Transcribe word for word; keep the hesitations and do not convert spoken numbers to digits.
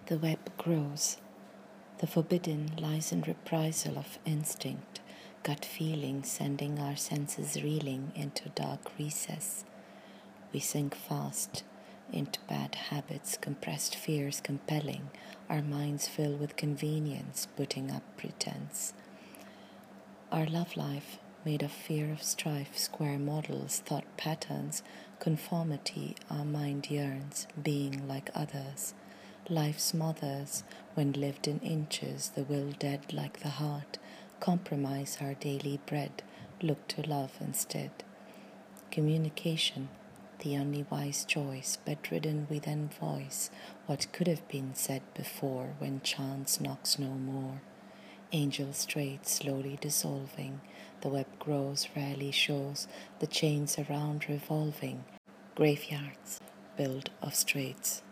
The web grows. The forbidden lies in reprisal of instinct, gut feeling sending our senses reeling into dark recess. We sink fast into bad habits, compressed fears compelling, our minds fill with convenience, putting up pretense. Our love life, made of fear of strife, square models, thought patterns, conformity, our mind yearns, being like others. Life smothers, when lived in inches, the will dead like the heart, compromise our daily bread, look to love instead. Communication, the only wise choice, bedridden we then voice what could have been said before when chance knocks no more. Angel straight slowly dissolving, the web grows, rarely shows, the chains around revolving, graveyards built of straits.